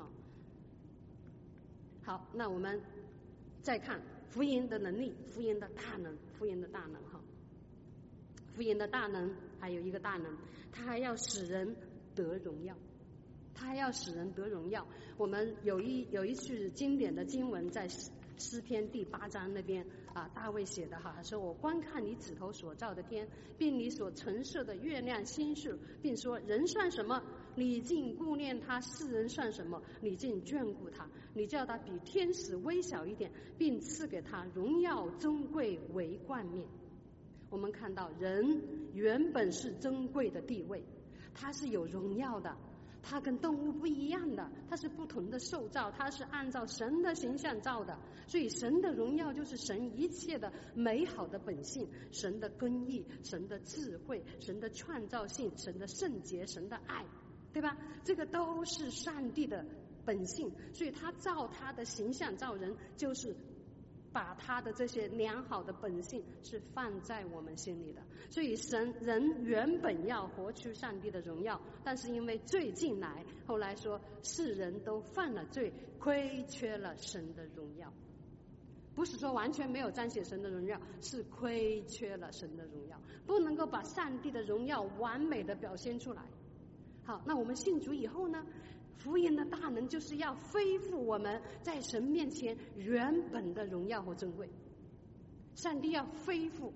好，那我们再看福音的能力，福音的大能，福音的大能福音的大能还有一个大能，它还要使人得荣耀，它还要使人得荣耀。我们有一句经典的经文在诗篇第8章那边大卫写的说我观看你指头所造的天，并你所陈设的月亮星宿，并说人算什么，你竟顾念他；世人算什么，你竟眷顾他。你叫他比天使微小一点，并赐给他荣耀尊贵为冠冕。我们看到人原本是珍贵的地位，他是有荣耀的，他跟动物不一样的，他是不同的受造，他是按照神的形象造的。所以神的荣耀就是神一切的美好的本性，神的公义，神的智慧，神的创造性，神的圣洁，神的爱，对吧？这个都是上帝的本性。所以他造他的形象造人，就是把他的这些良好的本性是放在我们心里的。所以人原本要活出上帝的荣耀，但是因为罪进来，后来说世人都犯了罪，亏缺了神的荣耀。不是说完全没有彰显神的荣耀，是亏缺了神的荣耀，不能够把上帝的荣耀完美的表现出来。好，那我们信主以后呢，福音的大能就是要恢复我们在神面前原本的荣耀和尊贵。上帝要恢复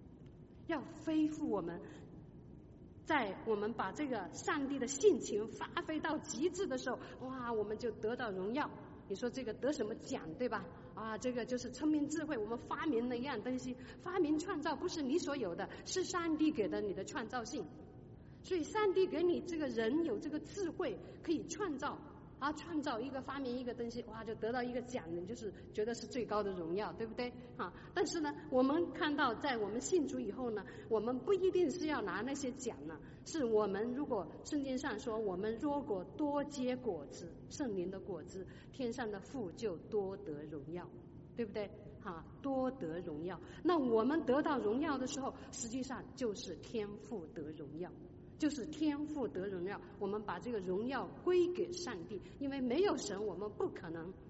我们，在我们把这个上帝的性情发挥到极致的时候，哇，我们就得到荣耀。你说这个得什么奖，对吧？这个就是聪明智慧，我们发明了一样东西，发明创造不是你所有的，是上帝给的你的创造性。所以上帝给你这个人有这个智慧，可以创造一个发明一个东西，哇，就得到一个奖，你就是觉得是最高的荣耀，对不对？但是呢，我们看到在我们信主以后呢，我们不一定是要拿那些奖呢，是我们如果圣经上说我们如果多结果子，圣灵的果子，天上的父就多得荣耀，对不对？多得荣耀。那我们得到荣耀的时候，实际上就是天父得荣耀，就是天父得荣耀。我们把这个荣耀归给上帝，因为没有神我们不可能。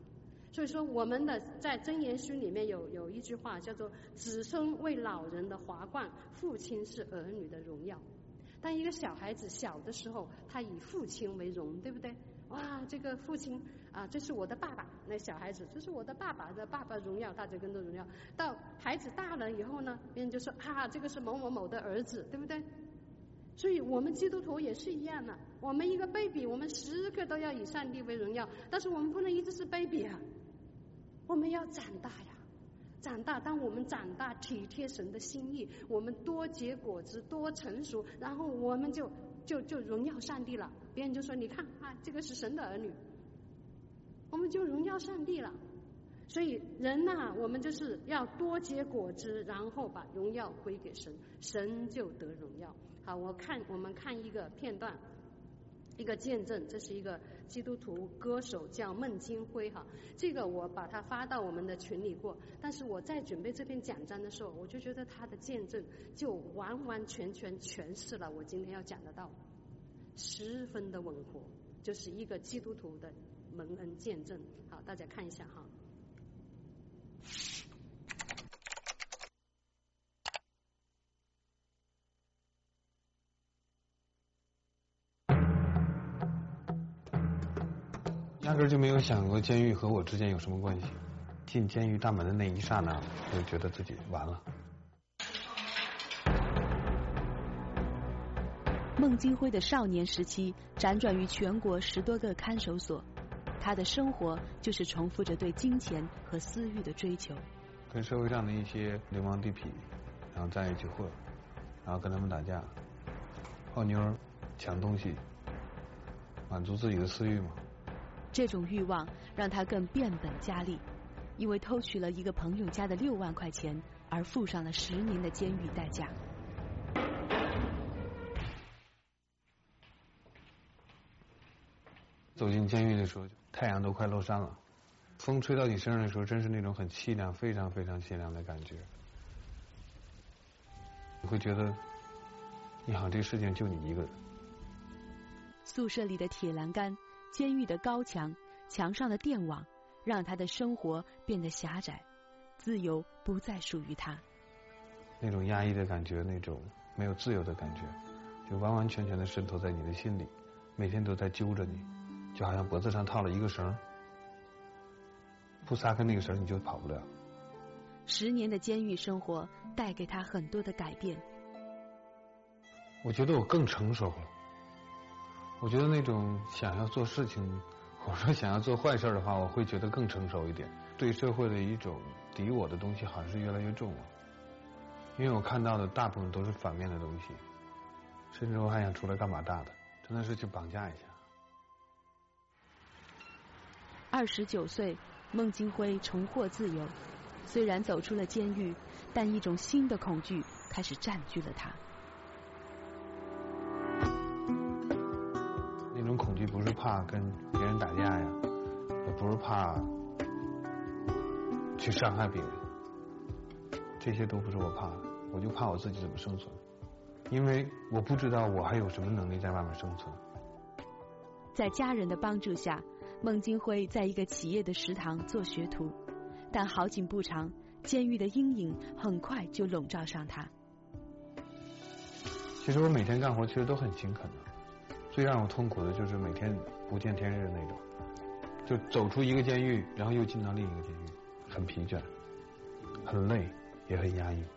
所以说我们的在箴言书里面有一句话叫做子孙为老人的华冠，父亲是儿女的荣耀。当一个小孩子小的时候，他以父亲为荣，对不对？哇，这个父亲啊，这是我的爸爸。那小孩子，这是我的爸爸的爸爸荣耀，大家跟着荣耀。到孩子大了以后呢，别人就说啊，这个是某某某的儿子，对不对？所以我们基督徒也是一样的，我们一个 baby， 我们时刻都要以上帝为荣耀，但是我们不能一直是 baby 啊，我们要长大呀。长大，当我们长大体贴神的心意，我们多结果子，多成熟，然后我们就荣耀上帝了。别人就说你看啊，这个是神的儿女，我们就荣耀上帝了。所以人呐，我们就是要多结果子，然后把荣耀归给神，神就得荣耀。好，我们看一个片段，一个见证，这是一个基督徒歌手叫孟京辉哈，这个我把它发到我们的群里过，但是我在准备这篇讲章的时候，我就觉得他的见证就完完全全诠释了我今天要讲的道，十分的吻合，就是一个基督徒的蒙恩见证。好，大家看一下哈。 压根就没有想过监狱和我之间有什么关系。进监狱大门的那一刹那，我就觉得自己完了。 孟京辉的少年时期辗转于全国10多个看守所，他的生活就是重复着对金钱和私欲的追求， 跟社会上的一些流氓地痞，然后在一起混，然后跟他们打架、泡妞、抢东西，满足自己的私欲嘛。 这种欲望让他更变本加厉，因为偷取了一个朋友家的6万块钱，而付上了10年的监狱代价。 走进监狱的时候，太阳都快落山了，风吹到你身上的时候，真是那种很凄凉、非常非常凄凉的感觉。你会觉得，你好像这个世界就你一个人。 宿舍里的铁栏杆，监狱的高墙，墙上的电网，让他的生活变得狭窄，自由不再属于他。 那种压抑的感觉，那种没有自由的感觉，就完完全全的渗透在你的心里，每天都在揪着你，就好像脖子上套了一个绳，不撒开那个绳你就跑不了。 10年的监狱生活带给他很多的改变。 我觉得我更成熟了。我觉得那种想要做事情，或者说想要做坏事的话，我会觉得更成熟一点。对社会的一种敌我的东西，好像是越来越重了。因为我看到的大部分都是反面的东西，甚至我还想出来干把大的，真的是去绑架一下。 29岁，孟京辉重获自由，虽然走出了监狱，但一种新的恐惧开始占据了他。 那种恐惧不是怕跟别人打架呀，也不是怕去伤害别人，这些都不是我怕的，我就怕我自己怎么生存，因为我不知道我还有什么能力在外面生存。 在家人的帮助下，孟京辉在一个企业的食堂做学徒，但好景不长，监狱的阴影很快就笼罩上他。 其实我每天干活其实都很勤恳的，最让我痛苦的就是每天不见天日那种，就走出一个监狱，然后又进到另一个监狱，很疲倦，很累，也很压抑。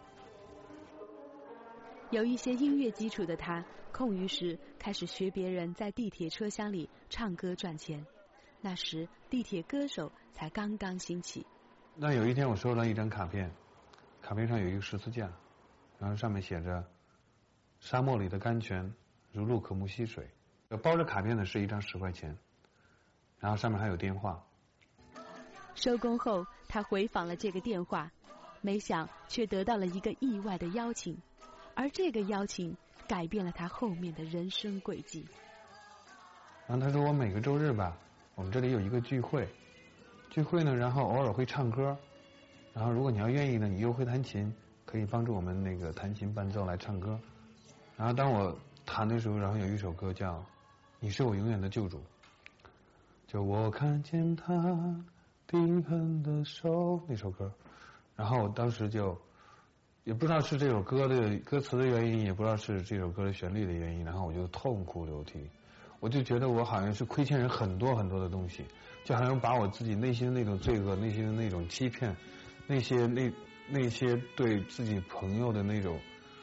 有一些音乐基础的他，空余时开始学别人在地铁车厢里唱歌赚钱。那时地铁歌手才刚刚兴起。 那有一天我收到一张卡片，卡片上有一个十字架，然后上面写着沙漠里的甘泉如鹿渴慕溪水。包着卡片的是一张10块钱，然后上面还有电话。 收工后他回访了这个电话，没想却得到了一个意外的邀请，而这个邀请改变了他后面的人生轨迹。 然后他说我每个周日吧，我们这里有一个聚会呢，然后偶尔会唱歌，然后如果你要愿意呢，你又会弹琴，可以帮助我们那个弹琴伴奏来唱歌。然后当我弹的时候，然后有一首歌叫你是我永远的救主，就我看见他冰冷的手那首歌，然后我当时就也不知道是这首歌的歌词的原因，也不知道是这首歌的旋律的原因，然后我就痛哭流涕。我就觉得我好像是亏欠人很多很多的东西，就好像把我自己内心的那种罪恶、内心的那种欺骗、那些对自己朋友的那种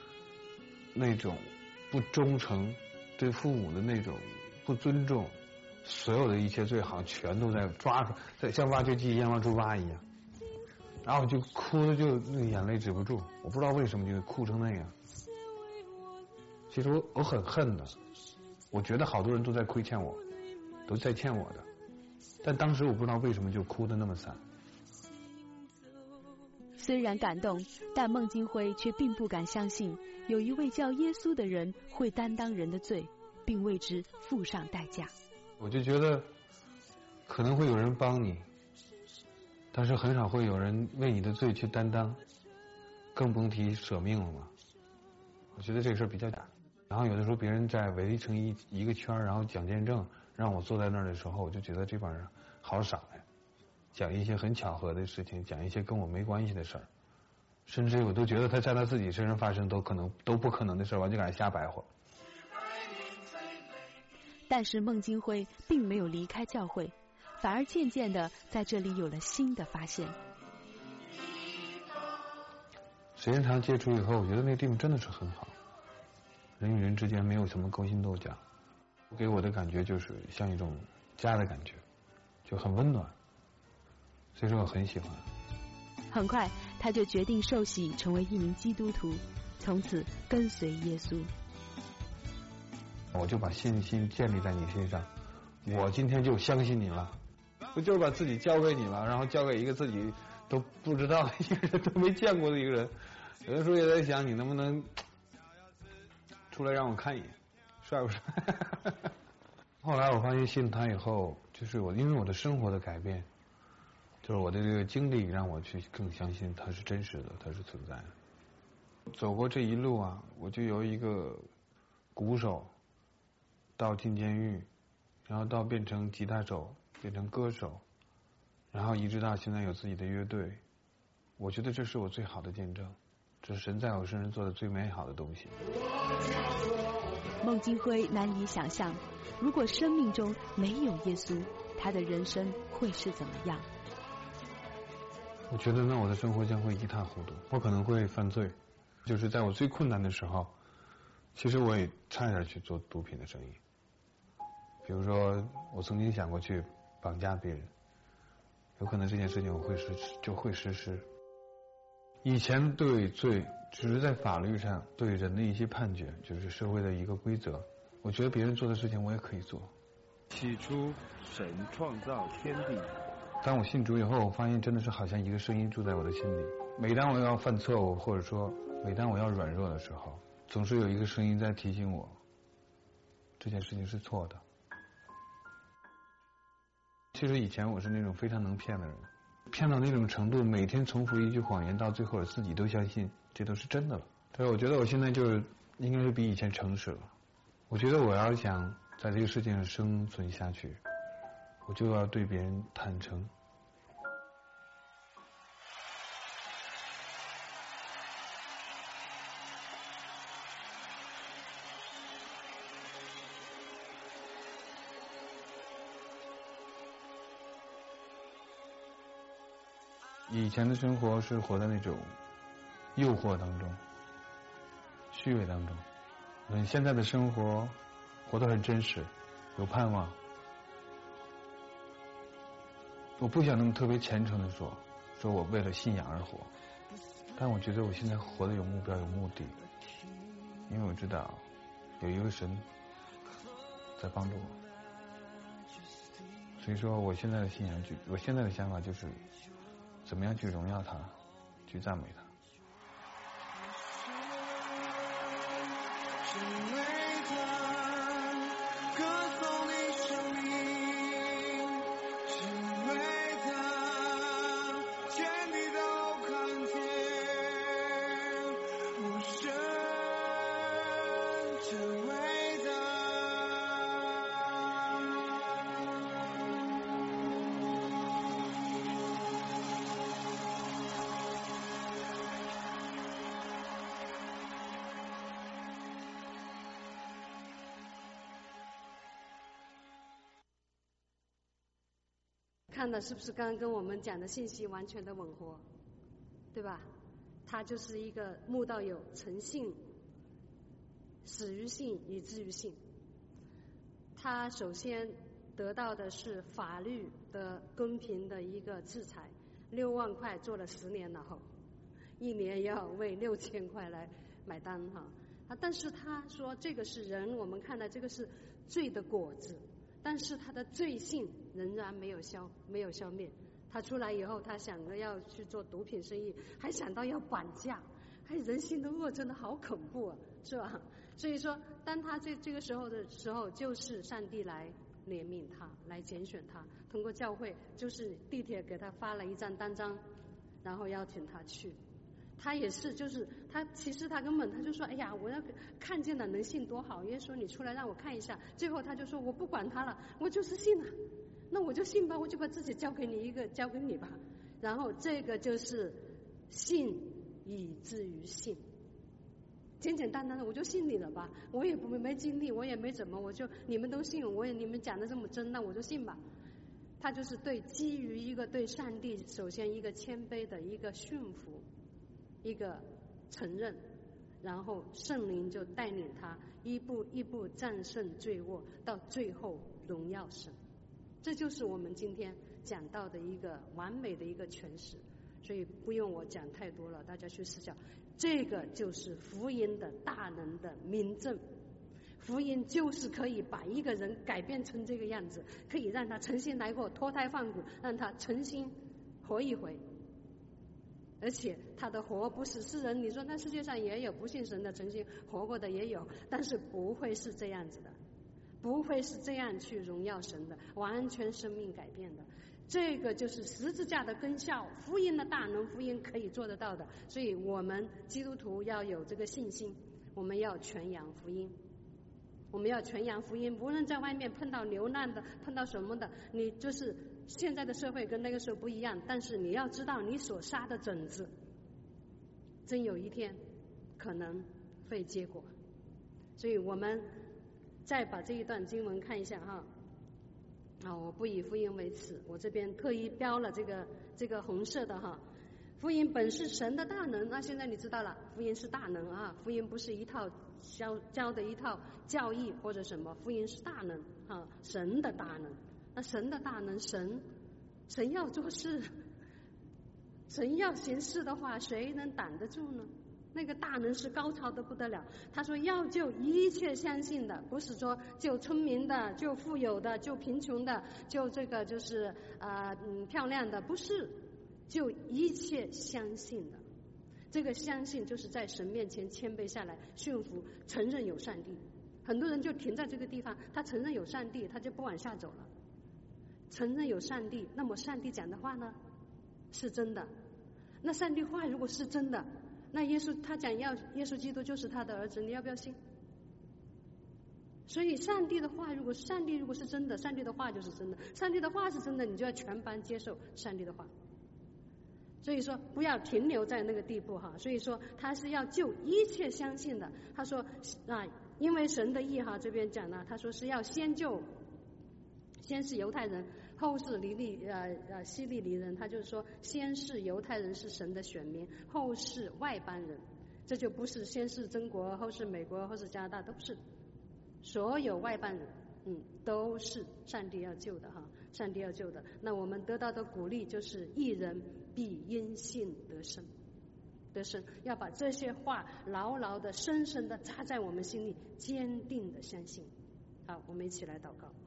不忠诚，对父母的那种不尊重，所有的一切罪好像全都在抓住，在像挖掘机一样往出挖一样。然后我就哭的就那个眼泪止不住，我不知道为什么就哭成那样。其实我很恨的。我觉得好多人都在亏欠我，都在欠我的，但当时我不知道为什么就哭得那么惨。 虽然感动，但孟京辉却并不敢相信有一位叫耶稣的人会担当人的罪，并为之付上代价。 我就觉得可能会有人帮你，但是很少会有人为你的罪去担当，更甭提舍命了嘛。我觉得这个事儿比较假。然后有的时候别人在围成一个圈，然后讲见证，让我坐在那儿的时候，我就觉得这帮人好傻呀，讲一些很巧合的事情，讲一些跟我没关系的事儿，甚至我都觉得他在他自己身上发生都不可能的事儿，我就给他瞎白活。 但是孟京辉并没有离开教会，反而渐渐的在这里有了新的发现。 时间长接触以后，我觉得那个地方真的是很好。人与人之间没有什么勾心斗角，给我的感觉就是像一种家的感觉，就很温暖，所以说我很喜欢。 很快他就决定受洗成为一名基督徒，从此跟随耶稣。 我就把信心建立在你身上，我今天就相信你了，我就是把自己交给你了，然后交给一个自己都不知道的一个人，都没见过的一个人。有的时候也在想，你能不能出来让我看一眼，帅不帅？后来我发现信他以后，就是因为我的生活的改变，就是我的这个经历让我去更相信他是真实的，他是存在的。走过这一路啊，我就由一个鼓手到进监狱，然后到变成吉他手，变成歌手，然后一直到现在有自己的乐队。我觉得这是我最好的见证，这是神在我身上做的最美好的东西。 孟京辉难以想象，如果生命中没有耶稣，他的人生会是怎么样？ 我觉得那我的生活将会一塌糊涂，我可能会犯罪。就是在我最困难的时候，其实我也差点去做毒品的生意。比如说，我曾经想过去绑架别人，有可能这件事情就会实施。以前对罪只是在法律上对人的一些判决，就是社会的一个规则。我觉得别人做的事情我也可以做。 起初，神创造天地。 当我信主以后，我发现真的是好像一个声音住在我的心里。每当我要犯错误，或者说每当我要软弱的时候，总是有一个声音在提醒我，这件事情是错的。其实以前我是那种非常能骗的人，骗到那种程度，每天重复一句谎言，到最后我自己都相信这都是真的了。但是我觉得我现在就是应该是比以前诚实了。我觉得我要想在这个世界上生存下去，我就要对别人坦诚。以前的生活是活在那种诱惑当中、虚伪当中。现在的生活活得很真实，有盼望。我不想那么特别虔诚的说我为了信仰而活，但我觉得我现在活得有目标、有目的，因为我知道有一位神在帮助我。所以说，我现在的信仰，我现在的想法就是，怎么样去荣耀他，去赞美他。 看的是不是刚刚跟我们讲的信息完全的吻合，对吧？他就是一个慕道友，诚信，始于信，以至于信。他首先得到的是法律的公平的一个制裁，6万块做了10年了后，1年要为6000块来买单哈。但是他说这个是人，我们看来这个是罪的果子，但是他的罪性仍然没有消灭。他出来以后，他想着要去做毒品生意，还想到要绑架，人性的恶真的好恐怖啊，是吧？所以说，当他这个时候，就是上帝来怜悯他，来拣选他，通过教会，就是地铁给他发了一张单张，然后邀请他去。他也是，就是他其实他根本他就说，哎呀，我要看见了能信多好，耶稣说你出来让我看一下。最后他就说我不管他了，我就是信了，那我就信吧，我就把自己交给你吧。然后这个就是信以至于信，简简单单的我就信你了吧，我也没经历，我也没怎么，我就你们都信，你们讲的这么真，那我就信吧。他就是基于一个对上帝首先一个谦卑的一个驯服，一个承认，然后圣灵就带领他一步一步战胜罪恶，到最后荣耀神。这就是我们今天讲到的一个完美的一个诠释，所以不用我讲太多了，大家去思考。这个就是福音的大能的明证，福音就是可以把一个人改变成这个样子，可以让他重新来过，脱胎换骨，让他重新活一回。而且他的活不是世人，你说那世界上也有不信神的重新活过的也有，但是不会是这样子的，不会是这样去荣耀神的，完全生命改变的。这个就是十字架的功效，福音的大能，福音可以做得到的。所以我们基督徒要有这个信心，我们要传扬福音，我们要传扬福音。无论在外面碰到流难的，碰到什么的，你就是现在的社会跟那个时候不一样，但是你要知道你所撒的种子真有一天可能会结果。所以我们再把这一段经文看一下哈。我不以福音为耻，我这边特意标了这个红色的哈。福音本是神的大能，那现在你知道了，福音是大能啊，福音不是一套教的一套教义或者什么，福音是大能啊，神的大能。那神的大能，神要做事，神要行事的话，谁能挡得住呢？那个大能是高超的不得了。他说要救一切相信的，不是说救聪明的，救富有的，救贫穷的，救这个就是漂亮的，不是，救一切相信的。这个相信就是在神面前谦卑下来，驯服，承认有上帝。很多人就停在这个地方，他承认有上帝，他就不往下走了。承认有上帝，那么上帝讲的话呢是真的，那上帝话如果是真的，那他讲耶稣基督就是他的儿子，你要不要信？所以上帝的话，如果是真的，上帝的话就是真的，上帝的话是真的，你就要全盘接受上帝的话。所以说不要停留在那个地步哈。所以说他是要救一切相信的。他说因为神的意哈，这边讲了，他说是要先是犹太人，后是希利尼人。他就是说先是犹太人是神的选民，后是外邦人。这就不是先是中国，后是美国，后是加拿大，都不是，所有外邦人都是上帝要救的哈，上帝要救的。那我们得到的鼓励就是义人必因信得生，要把这些话牢牢的深深的扎在我们心里，坚定的相信。好，我们一起来祷告。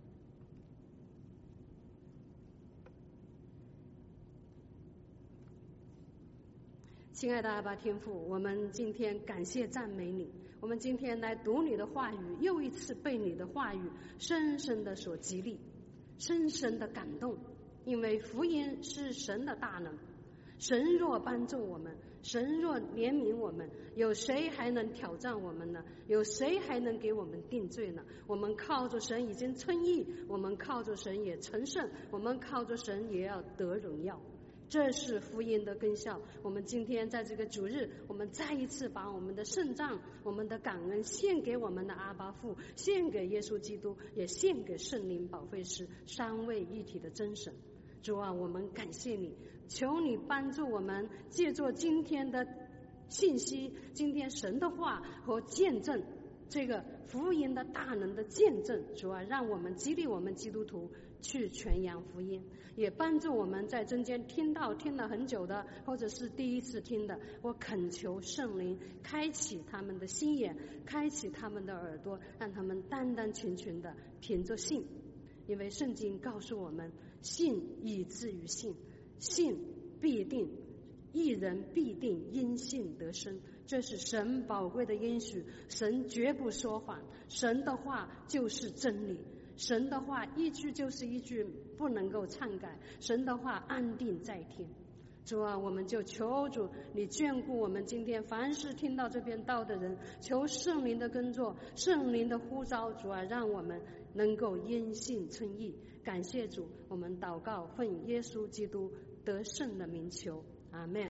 亲爱的阿爸天父，我们今天感谢赞美你，我们今天来读你的话语，又一次被你的话语深深的所激励，深深的感动。因为福音是神的大能，神若帮助我们，神若怜悯我们，有谁还能挑战我们呢？有谁还能给我们定罪呢？我们靠着神已经称义，我们靠着神也成圣，我们靠着神也要得荣耀。这是福音的功效。我们今天在这个主日，我们再一次把我们的圣召，我们的感恩献给我们的阿爸父，献给耶稣基督，也献给圣灵保惠师，三位一体的真神。 主啊，我们感谢你，求你帮助我们，借助今天的信息，今天神的话和见证，这个福音的大能的见证，主啊，让我们激励我们基督徒去传扬福音，也帮助我们在中间听了很久的，或者是第一次听的，我恳求圣灵开启他们的心眼，开启他们的耳朵，让他们单单纯纯的凭着信，因为圣经告诉我们，信以至于信，信必定，一人必定因信得生，这是神宝贵的应许，神绝不说谎，神的话就是真理，神的话一句就是一句，不能够篡改，神的话安定在天。主啊，我们就求主你眷顾我们今天凡是听到这篇道的人，求圣灵的工作，圣灵的呼召，主啊，让我们能够因信称义。感谢主，我们祷告奉耶稣基督得胜的名求，阿们。